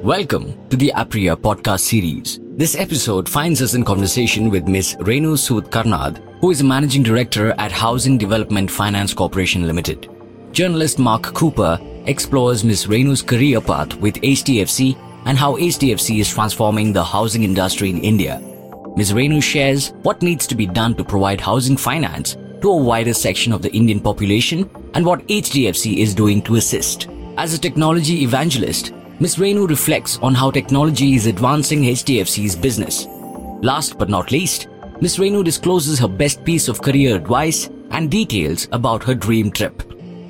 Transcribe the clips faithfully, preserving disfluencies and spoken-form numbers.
Welcome to the Apriya podcast series. This episode finds us in conversation with Miz Renu Sood Karnad, who is a Managing Director at Housing Development Finance Corporation Limited. Journalist Mark Cooper explores Miz Renu's career path with H D F C and how H D F C is transforming the housing industry in India. Miz Renu shares what needs to be done to provide housing finance to a wider section of the Indian population and what H D F C is doing to assist. As a technology evangelist, Miz Renu reflects on how technology is advancing H D F C's business. Last but not least, Miz Renu discloses her best piece of career advice and details about her dream trip.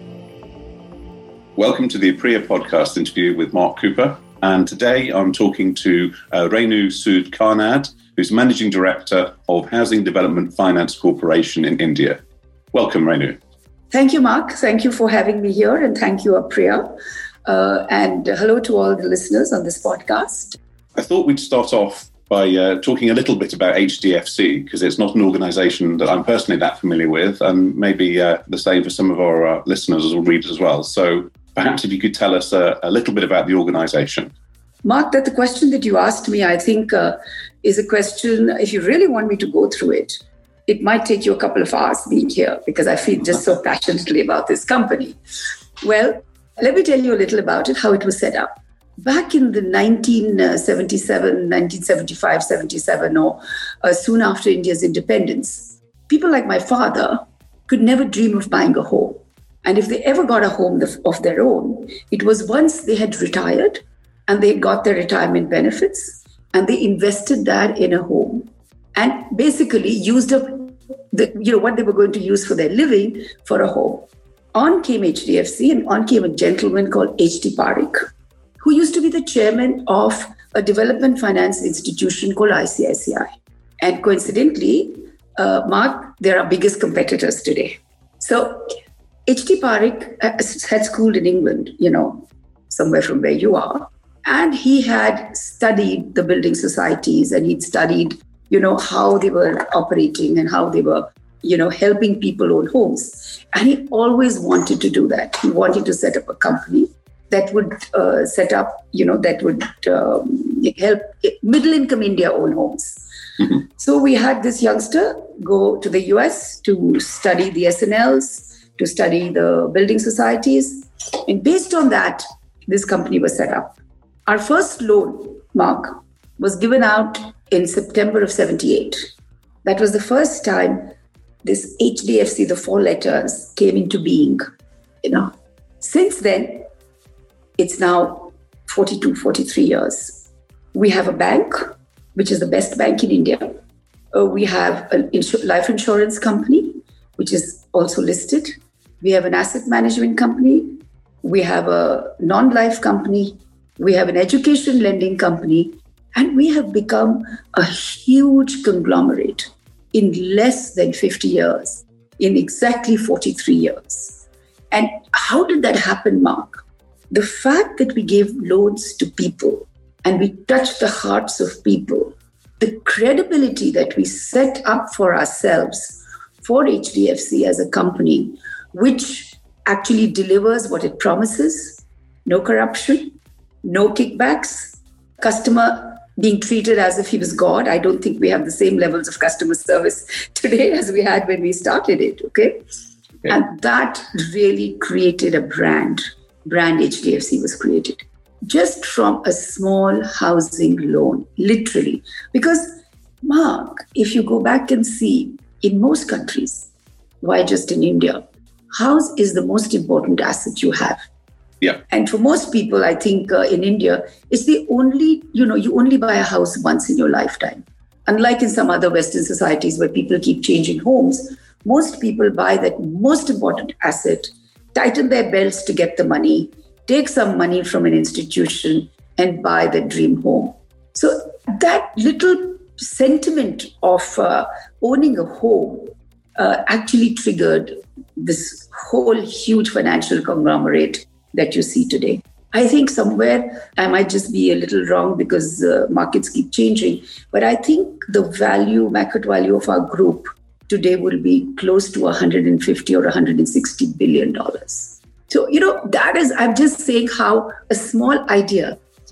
Welcome to the Apriya podcast interview with Mark Cooper. And today I'm talking to uh, Renu Sood Karnad, who's Managing Director of Housing Development Finance Corporation in India. Welcome, Renu. Thank you, Mark. Thank you for having me here, and thank you, Apriya. Uh, and hello to all the listeners on this podcast. I thought we'd start off by uh, talking a little bit about H D F C, because it's not an organisation that I'm personally that familiar with, and maybe uh, the same for some of our uh, listeners or readers as well. So perhaps if you could tell us uh, a little bit about the organisation. Mark, that the question that you asked me, I think, uh, is a question, if you really want me to go through it, it might take you a couple of hours being here, because I feel just so passionately about this company. Well, let me tell you a little about it, how it was set up. Back in the nineteen seventy-seven, nineteen seventy-five, seventy-seven, or uh, soon after India's independence, people like my father could never dream of buying a home. And if they ever got a home of their own, it was once they had retired and they got their retirement benefits and they invested that in a home and basically used up the, you know, what they were going to use for their living for a home. On came H D F C and on came a gentleman called H T Parekh, who used to be the chairman of a development finance institution called I C I C I. And coincidentally, uh, Mark, they're our biggest competitors today. So H T Parekh had schooled in England, you know, somewhere from where you are. And he had studied the building societies and he'd studied, you know, how they were operating and how they were, you know, helping people own homes. And he always wanted to do that. He wanted to set up a company that would uh, set up, you know, that would um, help middle-income India own homes. Mm-hmm. So we had this youngster go to the U S to study the S N Ls, to study the building societies. And based on that, this company was set up. Our first loan, Mark, was given out in September of seventy-eight. That was the first time this H D F C, the four letters, came into being. You know, since then, it's now forty-two, forty-three years. We have a bank, which is the best bank in India. Uh, we have a insu- life insurance company, which is also listed. We have an asset management company. We have a non-life company. We have an education lending company. And we have become a huge conglomerate in less than fifty years, in exactly forty-three years. And how did that happen, Mark? The fact that we gave loans to people and we touched the hearts of people, the credibility that we set up for ourselves, for H D F C as a company, which actually delivers what it promises, no corruption, no kickbacks, customer being treated as if he was God. I don't think we have the same levels of customer service today as we had when we started it, okay? okay. And that really created a brand. Brand H D F C was created. Just from a small housing loan, literally. Because, Mark, if you go back and see, in most countries, why just in India, house is the most important asset you have. Yeah. And for most people, I think uh, in India, it's the only, you know, you only buy a house once in your lifetime. Unlike in some other Western societies where people keep changing homes, most people buy that most important asset, tighten their belts to get the money, take some money from an institution and buy the dream home. So that little sentiment of uh, owning a home uh, actually triggered this whole huge financial conglomerate that you see today. I think somewhere I might just be a little wrong because uh, markets keep changing, but I think the value, market value of our group today will be close to one hundred fifty or one hundred sixty billion dollars. So, you know, that is, I'm just saying how a small idea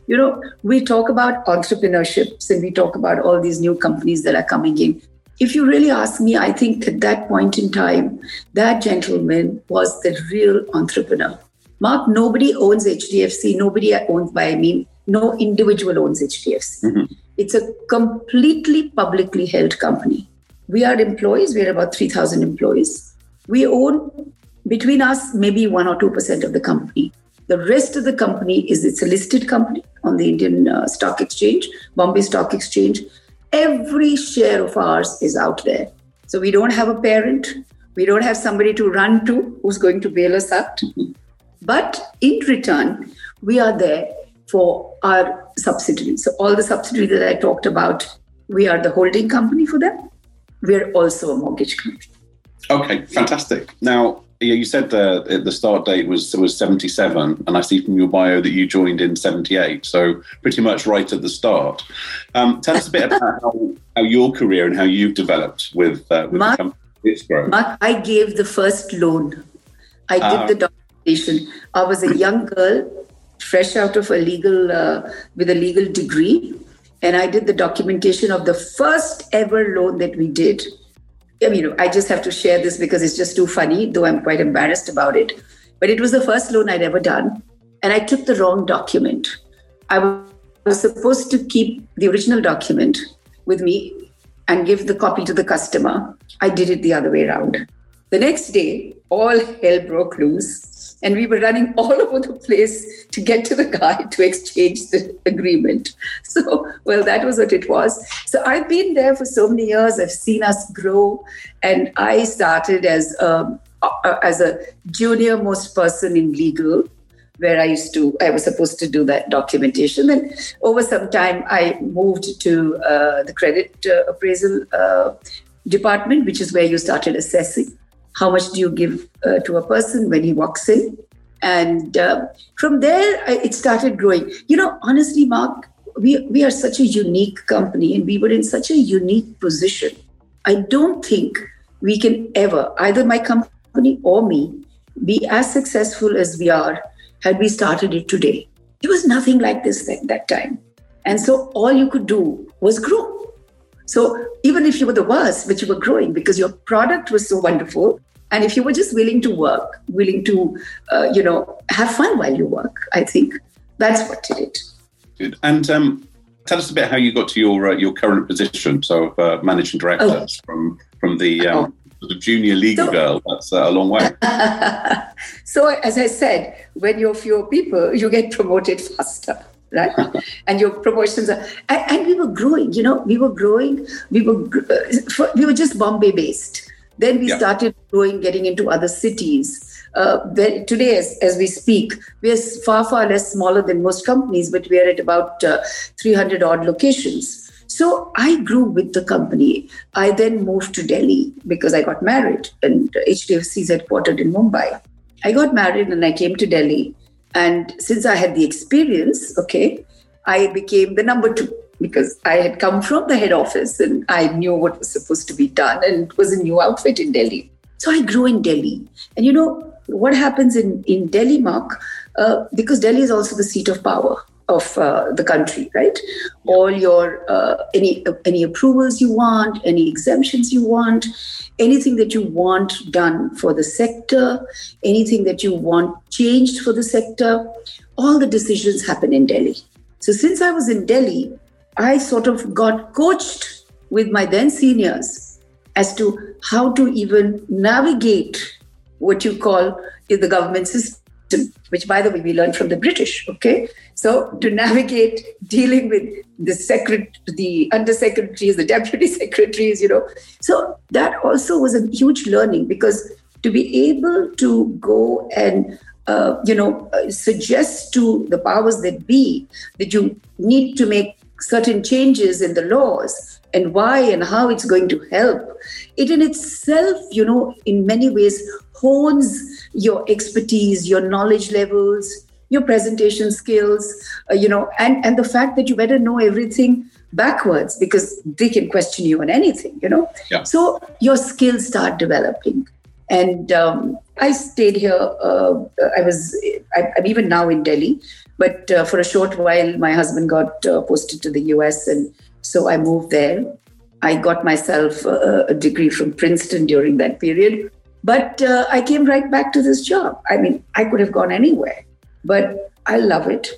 You know, we talk about entrepreneurships and we talk about all these new companies that are coming in. If you really ask me, I think at that point in time, that gentleman was the real entrepreneur. Mark, nobody owns H D F C. Nobody owns, by I mean, no individual owns H D F C. Mm-hmm. It's a completely publicly held company. We are employees. We are about three thousand employees. We own, between us, maybe one or two percent of the company. The rest of the company is, it's a listed company on the Indian uh, Stock Exchange, Bombay Stock Exchange. Every share of ours is out there. So we don't have a parent. We don't have somebody to run to who's going to bail us out. But in return, we are there for our subsidiaries. So all the subsidiaries that I talked about, we are the holding company for them. We're also a mortgage company. Okay, fantastic. Now, yeah, you said the the start date was was seventy-seven, and I see from your bio that you joined in seventy-eight, so pretty much right at the start. Um, tell us a bit about how, how your career and how you've developed with, uh, with Mark, the company. It's grown. Mark, I gave the first loan. I Uh, did the documentation. I was a young girl, fresh out of a legal, uh, with a legal degree, and I did the documentation of the first ever loan that we did. I mean, I just have to share this because it's just too funny, though I'm quite embarrassed about it. But it was the first loan I'd ever done. And I took the wrong document. I was supposed to keep the original document with me and give the copy to the customer. I did it the other way around. The next day, all hell broke loose. And we were running all over the place to get to the guy to exchange the agreement. So, well, that was what it was. So I've been there for so many years. I've seen us grow. And I started as a, as a junior most person in legal, where I used to, I was supposed to do that documentation. Then over some time, I moved to uh, the credit uh, appraisal uh, department, which is where you started assessing. How much do you give uh, to a person when he walks in? And uh, from there, I, it started growing. You know, honestly, Mark, we, we are such a unique company and we were in such a unique position. I don't think we can ever, either my company or me, be as successful as we are had we started it today. It was nothing like this at that time. And so all you could do was grow. So even if you were the worst, but you were growing because your product was so wonderful. And if you were just willing to work, willing to, uh, you know, have fun while you work, I think that's what did it. Good. And um, tell us a bit how you got to your uh, your current position. So uh, managing director oh. from from the um, oh. the junior legal so, girl. That's uh, a long way. So as I said, when you're fewer people, you get promoted faster. Right? And your promotions are, and, and we were growing, you know, we were growing, we were, uh, we were just Bombay based. Then we yeah. started growing, getting into other cities. Uh, today, as, as we speak, we are far, far less smaller than most companies, but we are at about uh, three hundred odd locations. So I grew with the company. I then moved to Delhi because I got married and H D F C is headquartered in Mumbai. I got married and I came to Delhi. And since I had the experience, okay, I became the number two because I had come from the head office and I knew what was supposed to be done and it was a new outfit in Delhi. So I grew in Delhi. And you know, what happens in, in Delhi, Mark, uh, because Delhi is also the seat of power of uh, the country, right? All your, uh, any any approvals you want, any exemptions you want, anything that you want done for the sector, anything that you want changed for the sector, all the decisions happen in Delhi. So since I was in Delhi, I sort of got coached with my then seniors as to how to even navigate what you call the government system, which, by the way, we learned from the British, okay? So to navigate dealing with the secret, the undersecretaries, the deputy secretaries, you know. So that also was a huge learning because to be able to go and, uh, you know, uh, suggest to the powers that be that you need to make certain changes in the laws and why and how it's going to help, it in itself, you know, in many ways hones your expertise, your knowledge levels, your presentation skills, uh, you know, and, and the fact that you better know everything backwards because they can question you on anything, you know. Yeah. So your skills start developing. And um, I stayed here. Uh, I was, I, I'm even now in Delhi, but uh, for a short while, my husband got uh, posted to the U S. And so I moved there. I got myself a, a degree from Princeton during that period. But uh, I came right back to this job. I mean, I could have gone anywhere, but I love it.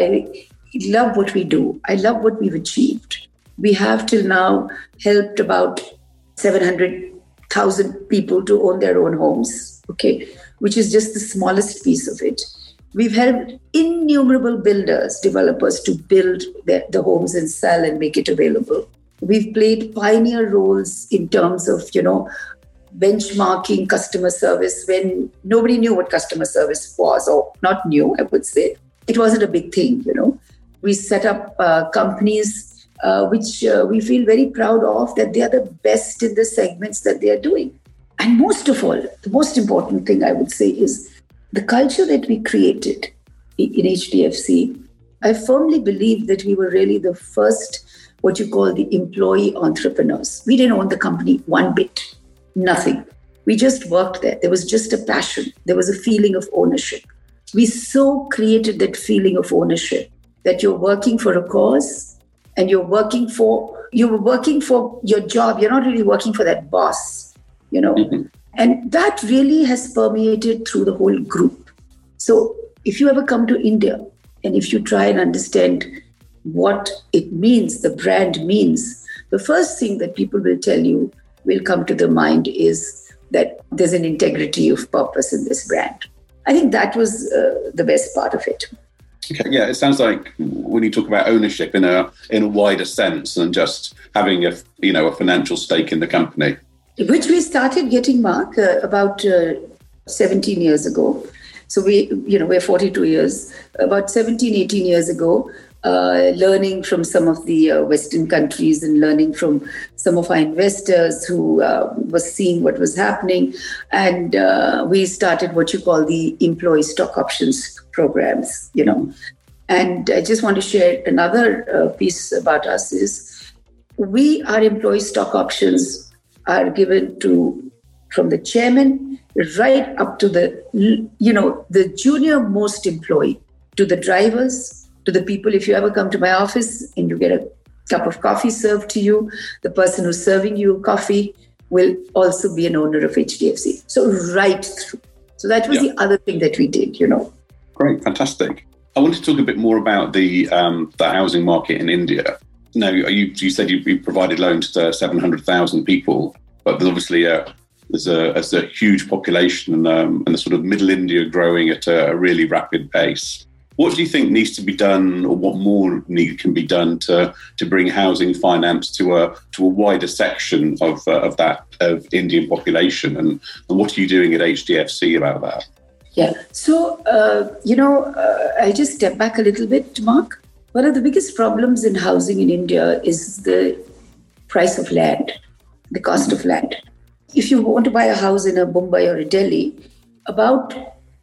I love what we do. I love what we've achieved. We have till now helped about seven hundred thousand people to own their own homes, okay, which is just the smallest piece of it. We've helped innumerable builders, developers to build their, the homes and sell and make it available. We've played pioneer roles in terms of, you know, benchmarking customer service when nobody knew what customer service was, or not new, I would say. It wasn't a big thing, you know. We set up uh, companies uh, which uh, we feel very proud of, that they are the best in the segments that they are doing. And most of all, the most important thing I would say is the culture that we created in H D F C. I firmly believe that we were really the first, what you call the employee entrepreneurs. We didn't own the company one bit, nothing. We just worked there. There was just a passion. There was a feeling of ownership. We so created that feeling of ownership that you're working for a cause and you're working for, you were working for your job. You're not really working for that boss, you know. Mm-hmm. And that really has permeated through the whole group. So if you ever come to India and if you try and understand what it means, the brand means, the first thing that people will tell you will come to the mind is that there's an integrity of purpose in this brand. I think that was uh, the best part of it. Okay, yeah, it sounds like when you talk about ownership in a in a wider sense than just having a you know a financial stake in the company, which we started getting, Mark, uh, about uh, seventeen years ago. So we, you know, we're forty-two years. About seventeen, eighteen years ago, uh, learning from some of the uh, Western countries and learning from some of our investors who uh, was seeing what was happening. And uh, we started what you call the employee stock options programs, you know. And I just want to share another uh, piece about us is we, our employee stock options are given to, from the chairman right up to the, you know, the junior most employee, to the drivers, to the people. If you ever come to my office and you get a cup of coffee served to you, the person who's serving you coffee will also be an owner of H D F C. So right through. So that was yeah. the other thing that we did, you know. Great, fantastic. I want to talk a bit more about the um, the housing market in India. Now, you, you said you, you provided loans to seven hundred thousand people, but there's obviously a, there's, a, there's a huge population and, um, and the sort of middle India growing at a, a really rapid pace. What do you think needs to be done, or what more need can be done to to bring housing finance to a to a wider section of uh, of that of Indian population, and, and what are you doing at H D F C about that? Yeah, so uh, you know, uh, I'll just step back a little bit, Mark. One of the biggest problems in housing in India is the price of land, the cost mm-hmm. of land. If you want to buy a house in a Mumbai or a Delhi, about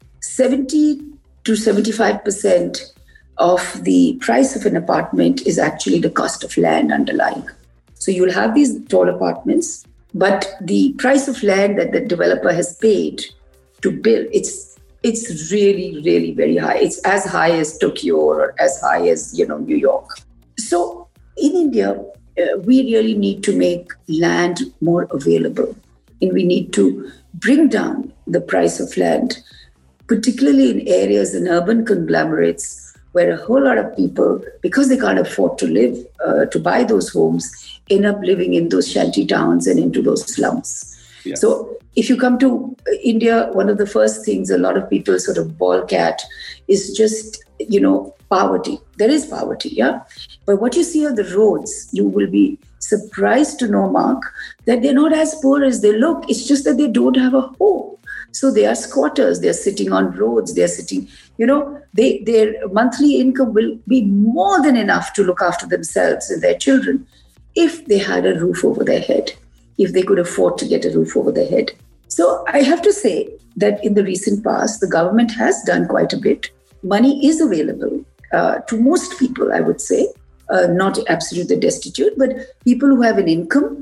seventy to seventy-five percent of the price of an apartment is actually the cost of land underlying. So you'll have these tall apartments, but the price of land that the developer has paid to build, it's it's really, really very high. It's as high as Tokyo or as high as, you know, New York. So in India, uh, we really need to make land more available, and we need to bring down the price of land, particularly in areas in urban conglomerates where a whole lot of people, because they can't afford to live, uh, to buy those homes, end up living in those shanty towns and into those slums. Yeah. So if you come to India, one of the first things a lot of people sort of balk at is just, you know, poverty. There is poverty, yeah? But what you see on the roads, you will be surprised to know, Mark, that they're not as poor as they look. It's just that they don't have a home. So they are squatters. They're sitting on roads. They're sitting, you know, they their monthly income will be more than enough to look after themselves and their children if they had a roof over their head, if they could afford to get a roof over their head. So I have to say that in the recent past, the government has done quite a bit. Money is available uh, to most people, I would say, uh, not absolutely destitute, but people who have an income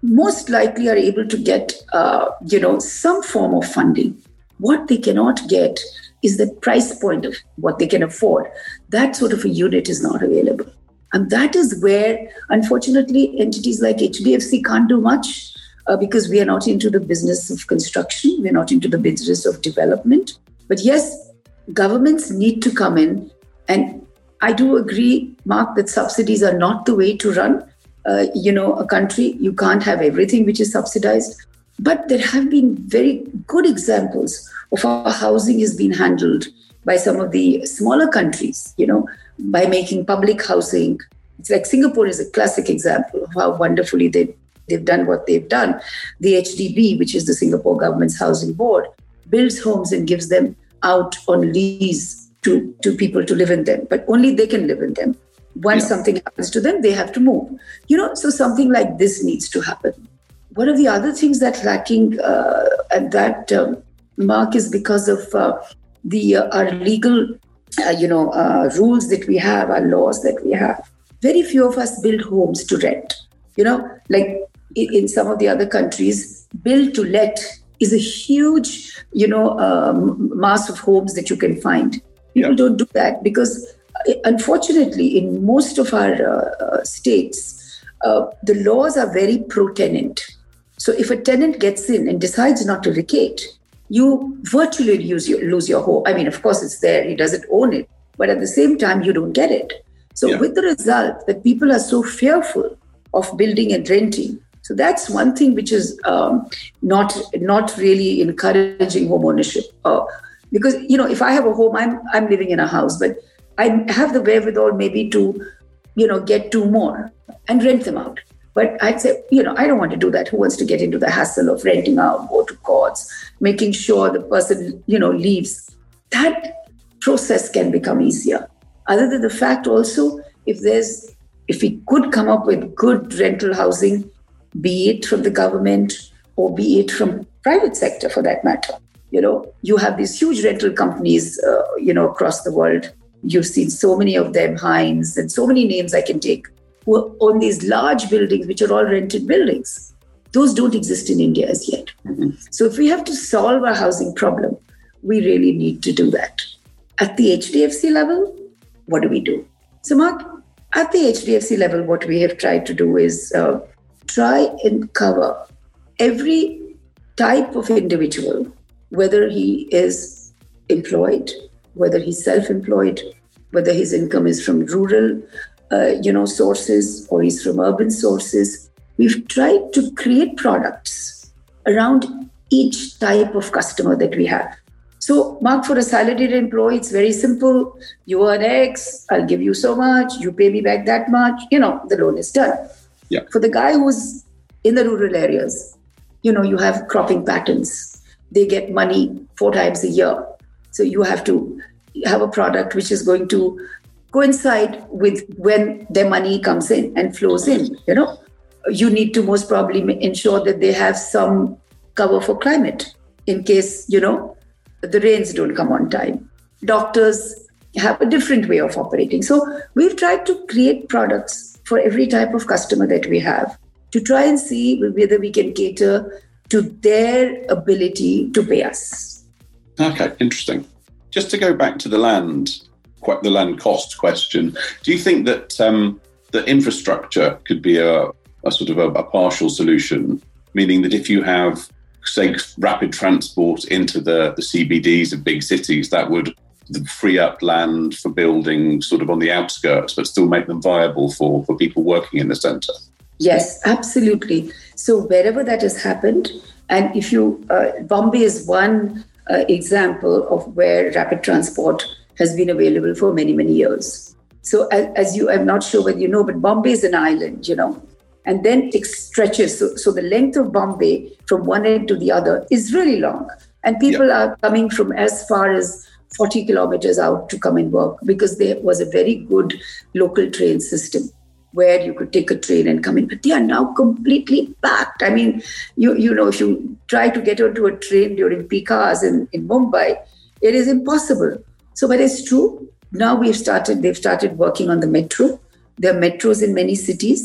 most likely are able to get, uh, you know, some form of funding. What they cannot get is the price point of what they can afford. That sort of a unit is not available. And that is where, unfortunately, entities like H D F C can't do much uh, because we are not into the business of construction. We're not into the business of development. But yes, governments need to come in. And I do agree, Mark, that subsidies are not the way to run. Uh, you know, a country, you can't have everything which is subsidized. But there have been very good examples of how housing has been handled by some of the smaller countries, you know, by making public housing. It's like Singapore is a classic example of how wonderfully they, they've done what they've done. The H D B, which is the Singapore government's housing board, builds homes and gives them out on lease to, to people to live in them, but only they can live in them. Once yeah. something happens to them, they have to move. You know, so something like this needs to happen. One of the other things that's lacking uh, at that um, mark is because of uh, the uh, our legal, uh, you know, uh, rules that we have, our laws that we have. Very few of us build homes to rent. You know, like in, in some of the other countries, build to let is a huge, you know, um, mass of homes that you can find. People yeah. don't do that because, unfortunately, in most of our uh, states, uh, the laws are very pro-tenant. So if a tenant gets in and decides not to vacate, you virtually lose your, lose your home. I mean, of course, it's there. He doesn't own it. But at the same time, you don't get it. So yeah. with the result that people are so fearful of building and renting. So that's one thing which is um, not, not really encouraging home ownership. Uh, because, you know, if I have a home, I'm I'm living in a house, but I have the wherewithal maybe to, you know, get two more and rent them out. But I'd say, you know, I don't want to do that. Who wants to get into the hassle of renting out, go to courts, making sure the person, you know, leaves? That process can become easier. Other than the fact also, if there's, if we could come up with good rental housing, be it from the government or be it from private sector for that matter. You know, you have these huge rental companies, uh, you know, across the world. You've seen so many of them, Hines, and so many names I can take, who own these large buildings, which are all rented buildings. Those don't exist in India as yet. Mm-hmm. So if we have to solve our housing problem, we really need to do that. At the H D F C level, what do we do? So Mark, at the H D F C level, what we have tried to do is uh, try and cover every type of individual, whether he is employed, whether he's self-employed, whether his income is from rural, uh, you know, sources or he's from urban sources. We've tried to create products around each type of customer that we have. So, Mark, for a salaried employee, it's very simple. You earn X, I'll give you so much, you pay me back that much, you know, the loan is done. Yeah. For the guy who's in the rural areas, you know, you have cropping patterns. They get money four times a year. So you have to have a product which is going to coincide with when their money comes in and flows in, you know. You need to most probably ensure that they have some cover for climate in case, you know, the rains don't come on time. Doctors have a different way of operating. So we've tried to create products for every type of customer that we have to try and see whether we can cater to their ability to pay us. Okay, interesting. Just to go back to the land, the land cost question, do you think that um, the infrastructure could be a, a sort of a, a partial solution, meaning that if you have, say, rapid transport into the, the C B Ds of big cities, that would free up land for building sort of on the outskirts, but still make them viable for, for people working in the centre? Yes, absolutely. So wherever that has happened, and if you, uh, Bombay is one uh, example of where rapid transport has been available for many, many years. So as, as you, I'm not sure whether you know, but Bombay is an island, you know, and then it stretches. So, so the length of Bombay from one end to the other is really long. And people yeah. are coming from as far as forty kilometers out to come and work because there was a very good local train system where you could take a train and come in, but they are now completely packed. I mean, you you know, if you try to get onto a train during peak hours in, in Mumbai, it is impossible. So, but it's true. Now we've started, they've started working on the metro. There are metros in many cities.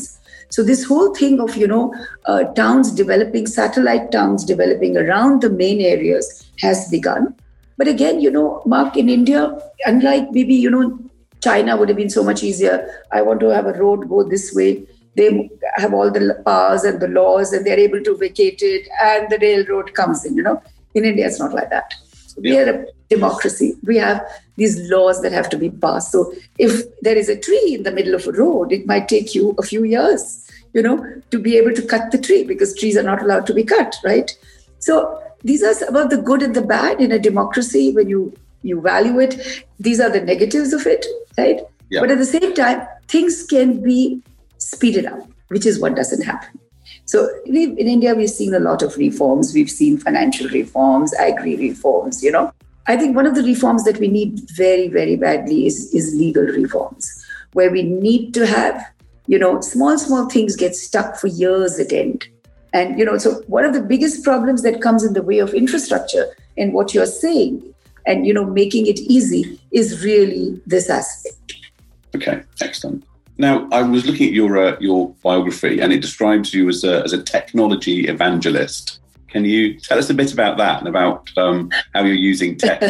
So this whole thing of, you know, uh, towns developing, satellite towns developing around the main areas has begun. But again, you know, Mark, in India, unlike maybe, you know, China would have been so much easier. I want to have a road go this way. They have all the powers and the laws and they're able to vacate it and the railroad comes in, you know. In India, it's not like that. We are a democracy. We have these laws that have to be passed. So if there is a tree in the middle of a road, it might take you a few years, you know, to be able to cut the tree because trees are not allowed to be cut, right? So these are some of the good and the bad in a democracy when you, you value it. These are the negatives of it, right? Yeah. But at the same time, things can be speeded up, which is what doesn't happen. So we, in India, we've seen a lot of reforms. We've seen financial reforms, agri reforms, you know. I think one of the reforms that we need very, very badly is, is legal reforms, where we need to have, you know, small, small things get stuck for years at end. And, you know, so one of the biggest problems that comes in the way of infrastructure and what you're saying and, you know, making it easy is really this aspect. Okay, excellent. Now, I was looking at your uh, your biography and it describes you as a, as a technology evangelist. Can you tell us a bit about that and about um, how you're using tech?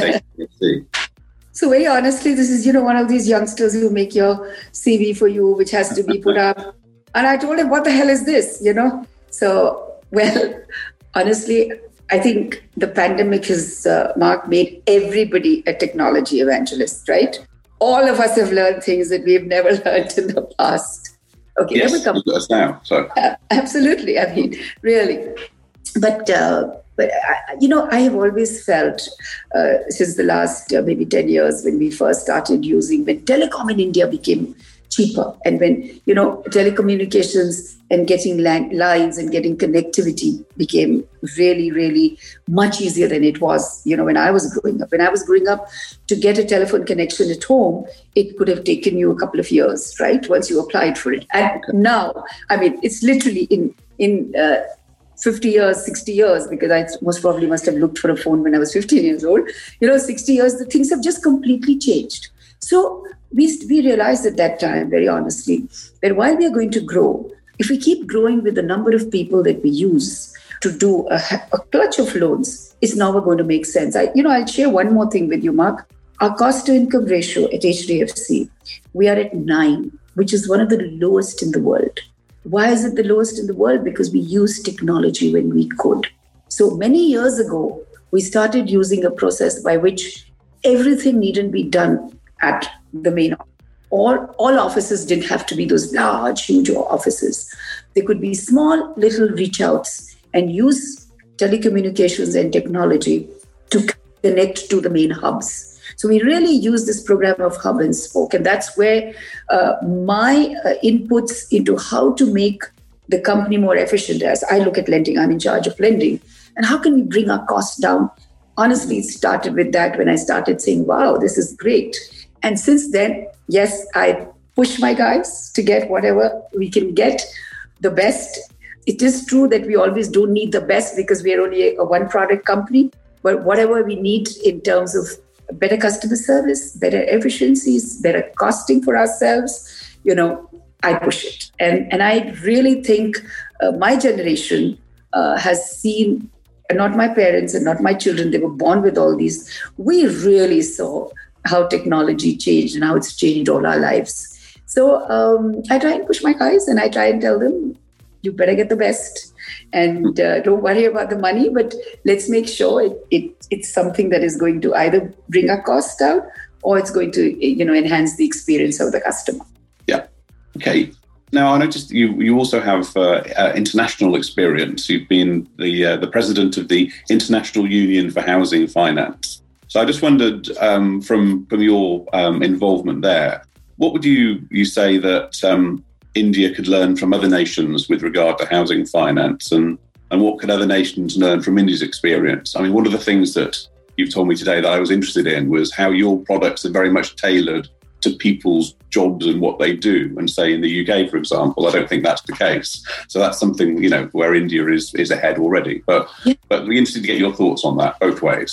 So very honestly, this is, you know, one of these youngsters who make your C V for you, which has to be put up. And I told him, what the hell is this, you know? So, well, honestly, I think the pandemic has, uh, Mark, made everybody a technology evangelist, right? All of us have learned things that we've never learned in the past. Okay, yes, never come. Look at us now. So. Uh, absolutely. I mean, really. But, uh, but I, you know, I have always felt uh, since the last uh, maybe ten years when we first started using, when telecom in India became cheaper and when, you know, telecommunications and getting land, lines and getting connectivity became really, really much easier than it was, you know, when I was growing up. When I was growing up, to get a telephone connection at home, it could have taken you a couple of years, right? Once you applied for it. And now, I mean, it's literally in, in uh, fifty years, sixty years, because I most probably must have looked for a phone when I was fifteen years old. You know, sixty years, the things have just completely changed. So we, we realized at that time, very honestly, that while we are going to grow, if we keep growing with the number of people that we use to do a, a clutch of loans, it's never going to make sense. I, you know, I'll share one more thing with you, Mark. Our cost to income ratio at H D F C, we are at nine, which is one of the lowest in the world. Why is it the lowest in the world? Because we used technology when we could. So many years ago, we started using a process by which everything needn't be done at the main office. All, all offices didn't have to be those large, huge offices. They could be small, little reach outs and use telecommunications and technology to connect to the main hubs. So we really use this program of hub and spoke. And that's where uh, my uh, inputs into how to make the company more efficient, as I look at lending, I'm in charge of lending. And how can we bring our costs down? Honestly, it started with that when I started saying, wow, this is great. And since then, yes, I push my guys to get whatever we can get, the best. It is true that we always don't need the best because we are only a one product company, but whatever we need in terms of better customer service, better efficiencies, better costing for ourselves, you know, I push it. And, and I really think uh, my generation uh, has seen, not my parents and not my children, they were born with all these. We really saw how technology changed and how it's changed all our lives. So um, I try and push my guys and I try and tell them, you better get the best and uh, don't worry about the money, but let's make sure it, it it's something that is going to either bring our costs down or it's going to, you know, enhance the experience of the customer. Yeah. Okay. Now, I noticed you you also have uh, uh, international experience. You've been the uh, the president of the International Union for Housing Finance. So I just wondered, um, from from your um, involvement there, what would you you say that um, India could learn from other nations with regard to housing finance, and and what could other nations learn from India's experience? I mean, one of the things that you've told me today that I was interested in was how your products are very much tailored to people's jobs and what they do. And say in the U K, for example, I don't think that's the case. So that's something, you know, where India is is ahead already. But yeah. but we're interested to get your thoughts on that both ways.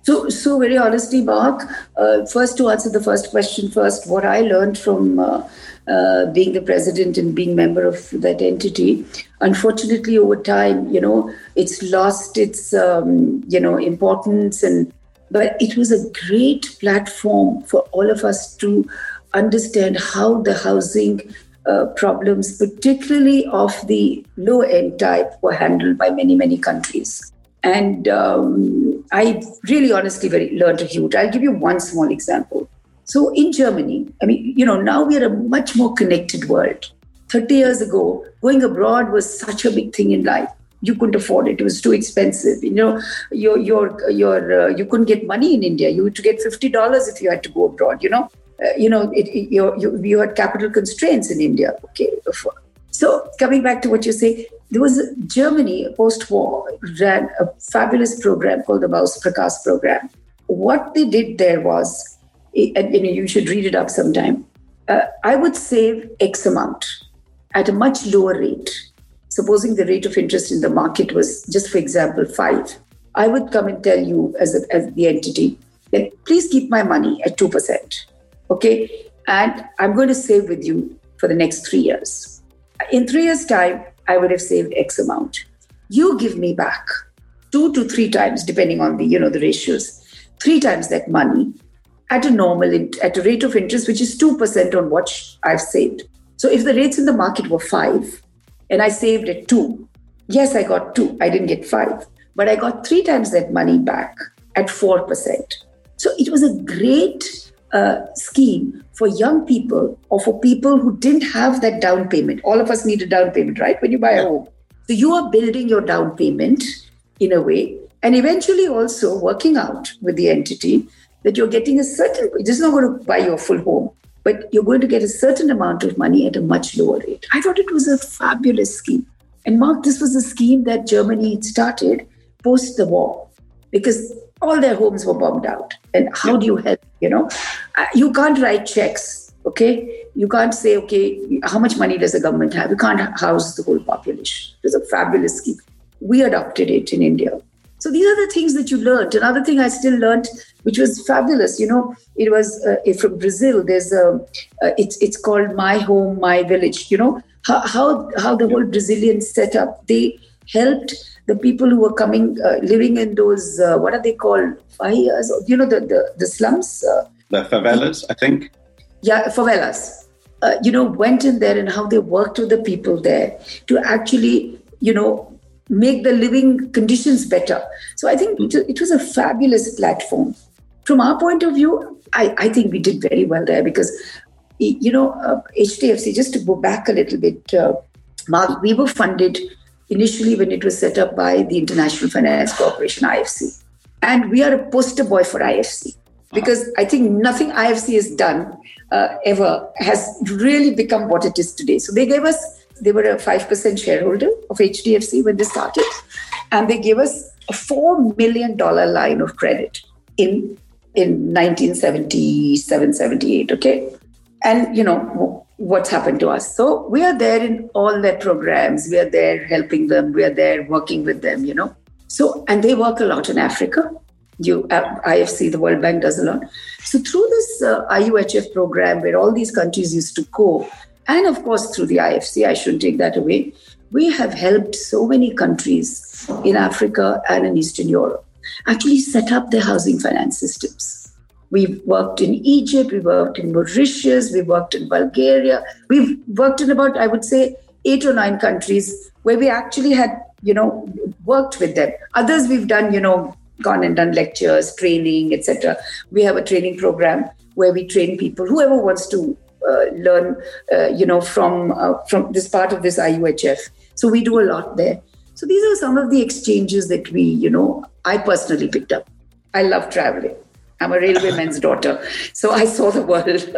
So, so very honestly, Mark, uh, first to answer the first question first, what I learned from uh, uh, being the president and being member of that entity, unfortunately, over time, you know, it's lost its, um, you know, importance. And but it was a great platform for all of us to understand how the housing uh, problems, particularly of the low-end type, were handled by many, many countries. And um, I really honestly very learned a huge. I'll give you one small example. So in Germany, I mean, you know, now we are a much more connected world. thirty years ago, going abroad was such a big thing in life. You couldn't afford it. It was too expensive. You know, your your your uh, you couldn't get money in India. You had to get fifty dollars if you had to go abroad. You know, uh, you know, it, it, you, you you had capital constraints in India. Okay, before. So coming back to what you say, there was Germany post-war ran a fabulous program called the Maus-Prakas program. What they did there was, and you know, you should read it up sometime. Uh, I would save X amount at a much lower rate. Supposing the rate of interest in the market was, just for example, five. I would come and tell you as, a, as the entity that please keep my money at two percent. Okay, and I'm going to save with you for the next three years. In three years' time, I would have saved X amount. You give me back two to three times, depending on the, you know, the ratios, three times that money at a normal, at a rate of interest, which is two percent on what I've saved. So if the rates in the market were five and I saved at two, yes, I got two. I didn't get five, but I got three times that money back at four percent. So it was a great uh, scheme for young people or for people who didn't have that down payment. All of us need a down payment, right? When you buy a home. So you are building your down payment in a way, and eventually also working out with the entity that you're getting a certain, this is not going to buy you a full home, but you're going to get a certain amount of money at a much lower rate. I thought it was a fabulous scheme. And Mark, this was a scheme that Germany started post the war because all their homes were bombed out. And how do you help? You know, you can't write checks, okay? You can't say, okay, how much money does the government have? You can't house the whole population. It was a fabulous scheme. We adopted it in India. So these are the things that you learned. Another thing I still learned, which was fabulous, you know, it was uh, from Brazil. There's a, uh, it's it's called My Home, My Village. You know, how how, how the whole Brazilian setup, they helped the people who were coming, uh, living in those, uh, what are they called? Favelas, you know, the, the, the slums? Uh, the favelas, I think. Yeah, favelas. Uh, you know, went in there and how they worked with the people there to actually, you know, make the living conditions better. So I think it, it was a fabulous platform. From our point of view, I, I think we did very well there because, you know, uh, H D F C, just to go back a little bit, uh, Mark, we were funded initially when it was set up by the International Finance Corporation, I F C. And we are a poster boy for I F C because I think nothing I F C has done uh, ever has really become what it is today. So they gave us, they were a five percent shareholder of H D F C when they started, and they gave us a four million dollars line of credit in, in nineteen seventy-seven, seventy-eight, okay? And, you know, what's happened to us. So we are there in all their programs. We are there helping them. We are there working with them, you know. So, and they work a lot in Africa. You, I F C, the World Bank does a lot. So through this uh, I U H F program where all these countries used to go, and of course through the I F C, I shouldn't take that away, we have helped so many countries in Africa and in Eastern Europe actually set up their housing finance systems. We've worked in Egypt, we worked in Mauritius, we worked in Bulgaria. We've worked in about, I would say, eight or nine countries where we actually had, you know, worked with them. Others we've done, you know, gone and done lectures, training, et cetera. We have a training program where we train people, whoever wants to uh, learn, uh, you know, from uh, from this part of this I U H F. So we do a lot there. So these are some of the exchanges that we, you know, I personally picked up. I love traveling. I'm a railwayman's daughter, so I saw the world.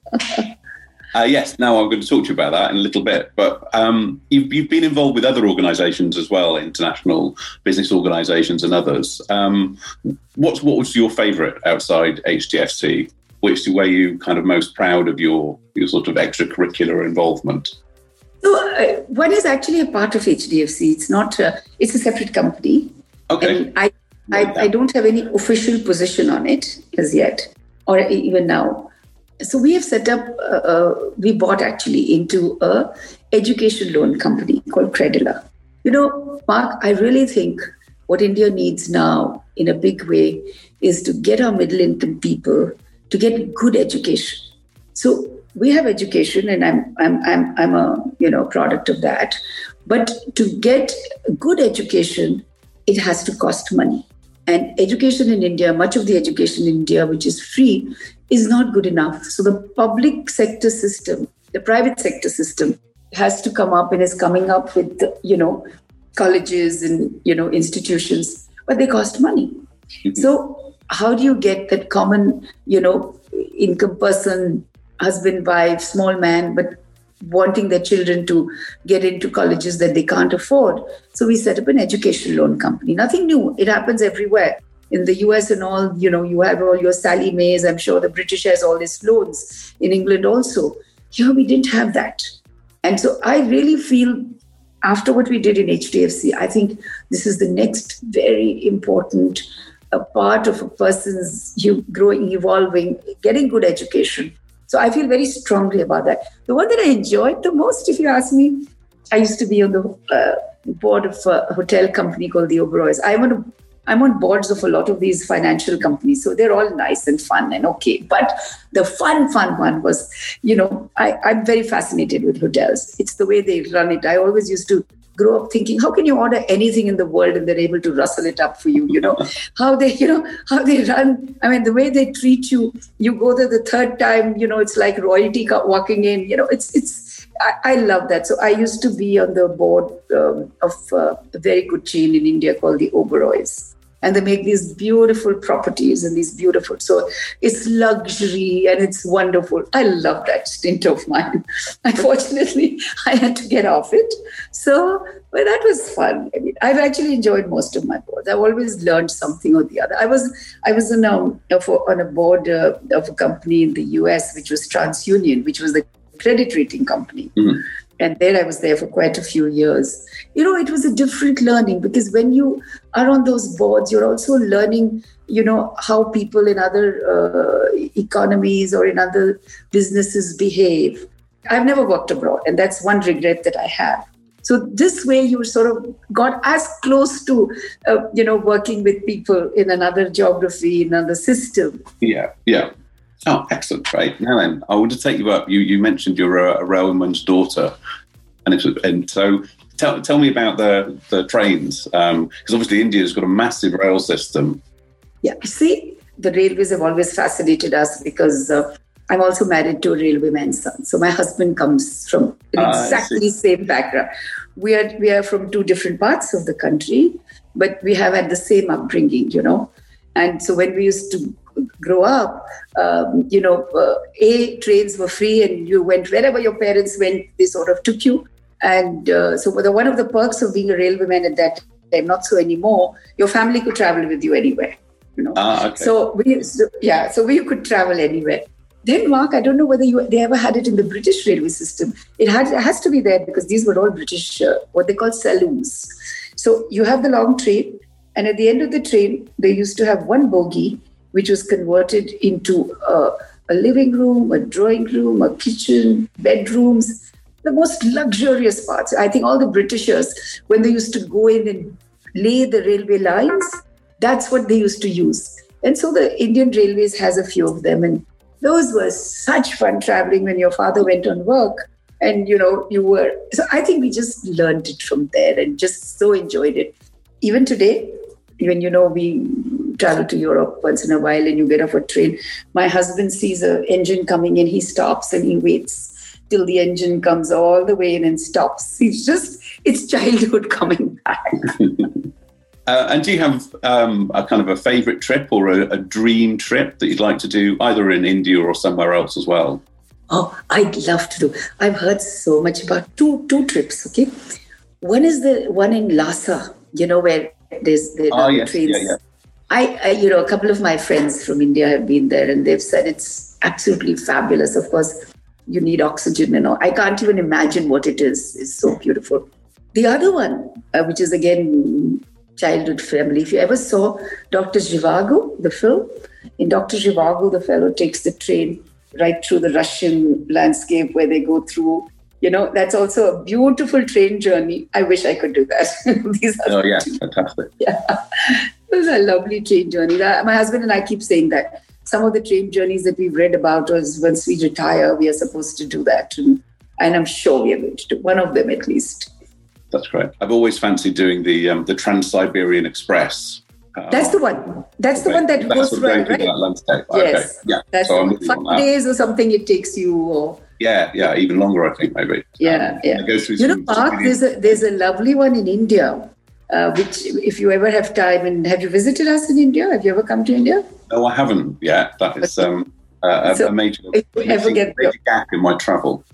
Uh, yes, now I'm going to talk to you about that in a little bit. But um, you've, you've been involved with other organisations as well, international business organisations and others. Um, what's, what was your favourite outside H D F C? Which were you kind of most proud of your, your sort of extracurricular involvement? So uh, one is actually a part of H D F C. It's not, uh, it's a separate company. Okay. And I, I, I don't have any official position on it as yet, or even now. So we have set up, uh, uh, we bought actually into a education loan company called Credila. You know, Mark, I really think what India needs now in a big way is to get our middle income people to get good education. So we have education, and I'm I'm I'm I'm a you know product of that. But to get good education, it has to cost money. And education in India, much of the education in India, which is free, is not good enough. So the public sector system, the private sector system, has to come up and is coming up with, you know, colleges and, you know, institutions, but they cost money. Mm-hmm. So how do you get that common, you know, income person, husband, wife, small man, but wanting their children to get into colleges that they can't afford? So we set up an education loan company. Nothing new. It happens everywhere. In the U S and all, you know, you have all your Sally Mays. I'm sure the British has all these loans. In England also. Here we didn't have that. And so I really feel after what we did in H D F C, I think this is the next very important uh, part of a person's you growing, evolving, getting good education. So I feel very strongly about that. The one that I enjoyed the most, if you ask me, I used to be on the uh, board of a hotel company called the Oberoi's. I'm on, I'm on boards of a lot of these financial companies. So they're all nice and fun and okay. But the fun, fun one was, you know, I, I'm very fascinated with hotels. It's the way they run it. I always used to grow up thinking, how can you order anything in the world and they're able to rustle it up for you? You know, how they, you know, how they run. I mean, the way they treat you, you go there the third time, you know, it's like royalty walking in, you know, it's, it's, I, I love that. So I used to be on the board um, of uh, a very good chain in India called the Oberoi's. And they make these beautiful properties and these beautiful, so it's luxury and it's wonderful. I love that stint of mine. Unfortunately, I had to get off it. So, but that was fun. I mean, I've actually enjoyed most of my boards. I've always learned something or the other. I was I was on a, on a board uh, of a company in the U S, which was TransUnion, which was the credit rating company. Mm-hmm. And there I was there for quite a few years. You know, it was a different learning because when you are on those boards, you're also learning, you know, how people in other uh, economies or in other businesses behave. I've never worked abroad, and that's one regret that I have. So this way you sort of got as close to, uh, you know, working with people in another geography, in another system. Yeah, yeah. Oh, excellent. Right. Now then, I want to take you up. You you mentioned you're a, a railwayman's daughter. And, it's, and so tell tell me about the, the trains, because um, obviously India's got a massive rail system. Yeah. See, the railways have always fascinated us because uh, I'm also married to a railwayman's son. So my husband comes from an exactly the same background. We are, we are from two different parts of the country, but we have had the same upbringing, you know. And so when we used to grow up, um, you know, uh, A, trains were free and you went wherever your parents went, they sort of took you. And uh, so the, one of the perks of being a railwayman at that time, not so anymore, your family could travel with you anywhere, you know. Ah, okay. So, we, so, yeah, so we could travel anywhere. Then, Mark, I don't know whether you they ever had it in the British railway system. It, had, it has to be there because these were all British, uh, what they call saloons. So you have the long train, and at the end of the train, they used to have one bogie, which was converted into a, a living room, a drawing room, a kitchen, bedrooms, the most luxurious parts. I think all the Britishers, when they used to go in and lay the railway lines, that's what they used to use. And so the Indian Railways has a few of them. And those were such fun traveling when your father went on work. And, you know, you were... So I think we just learned it from there and just so enjoyed it. Even today, when, you know, we travel to Europe once in a while and you get off a train, my husband sees an engine coming in, he stops and he waits till the engine comes all the way in and stops. It's just, it's childhood coming back. uh, and do you have um, a kind of a favourite trip or a, a dream trip that you'd like to do either in India or somewhere else as well? Oh, I'd love to do. I've heard so much about two two trips, okay? One is the one in Lhasa, you know, where there's the oh, yes. trains. Yeah, yeah. I, I, you know, a couple of my friends from India have been there and they've said it's absolutely fabulous. Of course, you need oxygen and all. I can't even imagine what it is. It's so beautiful. The other one, uh, which is again childhood family. If you ever saw Doctor Zhivago, the film, in Doctor Zhivago, the fellow takes the train right through the Russian landscape where they go through. You know, that's also a beautiful train journey. I wish I could do that. These are oh, yeah, fantastic. Yeah, those are lovely train journeys. My husband and I keep saying that. Some of the train journeys that we've read about was once we retire, we are supposed to do that. And, and I'm sure we are going to do one of them at least. That's great. I've always fancied doing the um, the Trans-Siberian Express. Uh, That's the one. That's the one that that's goes through, right? That landscape. Yes. Okay. Yeah. That's so five days or something it takes you. Or... Yeah, yeah, even longer, I think, maybe. Yeah, um, yeah. Go through you know, some, Mark, some there's a, there's a lovely one in India, uh, which if you ever have time, and have you visited us in India? Have you ever come to India? No, I haven't yet. That is um, uh, a, so a major, ever major, get major gap in my travel.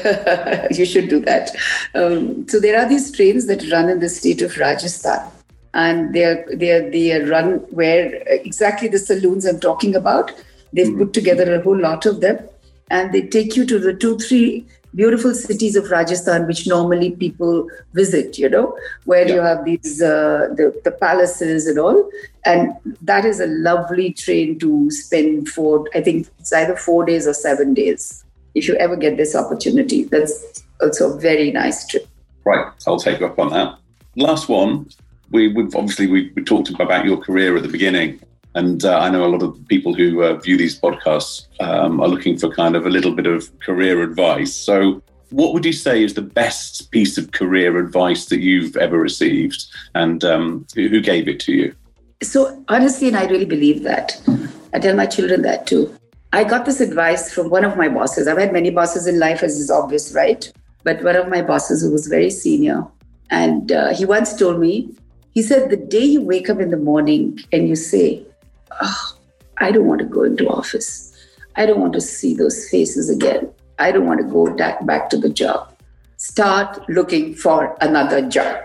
You should do that. Um, so there are these trains that run in the state of Rajasthan, and they are they are they are run where exactly the saloons I'm talking about. They've mm. put together a whole lot of them, and they take you to the two three beautiful cities of Rajasthan, which normally people visit. You know, where yeah. you have these uh, the the palaces and all, and that is a lovely train to spend for. I think it's either four days or seven days. If you ever get this opportunity, that's also a very nice trip. Right, I'll take you up on that. Last one, we, we've obviously we, we talked about your career at the beginning, and uh, I know a lot of people who uh, view these podcasts um, are looking for kind of a little bit of career advice. So what would you say is the best piece of career advice that you've ever received, and um, who gave it to you? So honestly, and I really believe that. I tell my children that too. I got this advice from one of my bosses. I've had many bosses in life, as is obvious, right? But one of my bosses who was very senior, and uh, he once told me, he said, the day you wake up in the morning and you say, oh, I don't want to go into office. I don't want to see those faces again. I don't want to go back to the job. Start looking for another job.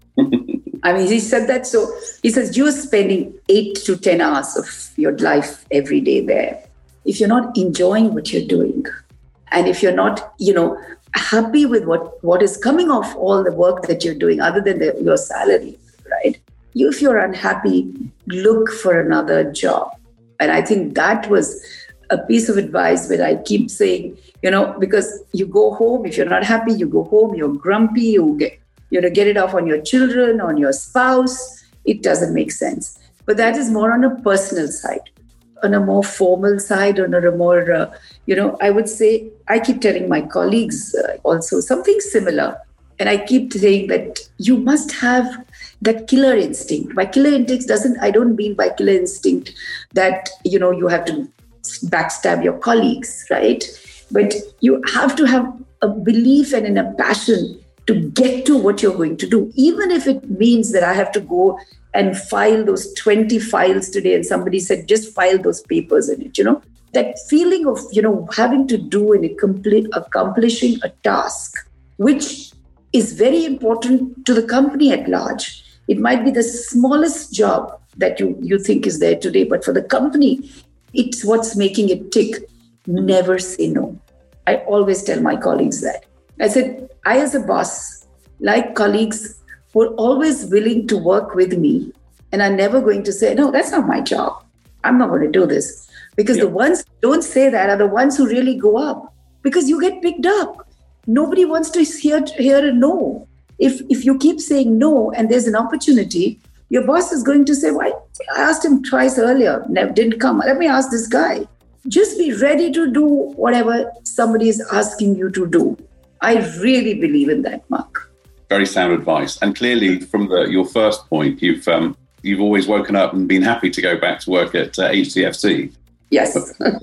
I mean, he said that. So he says, you're spending eight to ten hours of your life every day there. If you're not enjoying what you're doing, and if you're not, you know, happy with what, what is coming off all the work that you're doing, other than the, your salary, right? You, if you're unhappy, look for another job. And I think that was a piece of advice that I keep saying, you know, because you go home, if you're not happy, you go home, you're grumpy, you get, you know, get it off on your children, on your spouse. It doesn't make sense. But that is more on a personal side. On a more formal side, on a more, uh, you know, I would say, I keep telling my colleagues uh, also something similar. And I keep saying that you must have that killer instinct. By killer instinct doesn't, I don't mean by killer instinct that, you know, you have to backstab your colleagues, right? But you have to have a belief and a passion to get to what you're going to do. Even if it means that I have to go and file those twenty files today, and somebody said, just file those papers in it, you know, that feeling of, you know, having to do and complete, accomplishing a task, which is very important to the company at large. It might be the smallest job that you, you think is there today, but for the company, it's what's making it tick. Never say no. I always tell my colleagues that. I said, I as a boss, like colleagues, were always willing to work with me, and are never going to say, no, that's not my job. I'm not going to do this. Because yep. the ones who don't say that are the ones who really go up, because you get picked up. Nobody wants to hear, hear a no. If, if you keep saying no and there's an opportunity, your boss is going to say, why? I asked him twice earlier, never didn't come. Let me ask this guy. Just be ready to do whatever somebody is asking you to do. I really believe in that, Mark. Very sound advice. And clearly, from the, your first point, you've um, you've always woken up and been happy to go back to work at uh, H D F C. Yes,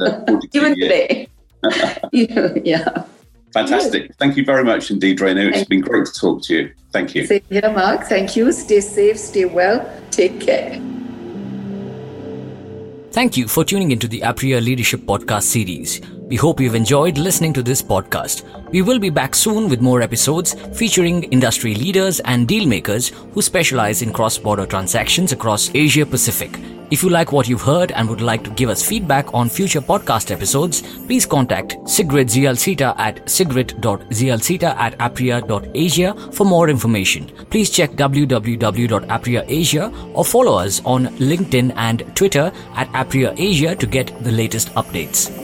even today. Yeah. Fantastic. Yes. Thank you very much indeed, Renu. It's Thank been great to talk to you. Thank you. Same here, Mark. Thank you. Stay safe, stay well. Take care. Thank you for tuning into the Apria Leadership Podcast series. We hope you've enjoyed listening to this podcast. We will be back soon with more episodes featuring industry leaders and deal makers who specialize in cross-border transactions across Asia Pacific. If you like what you've heard and would like to give us feedback on future podcast episodes, please contact Sigrid Zialsita at sigrid dot zialsita at apria dot asia for more information. Please check w w w dot apria asia or follow us on LinkedIn and Twitter at Apria Asia to get the latest updates.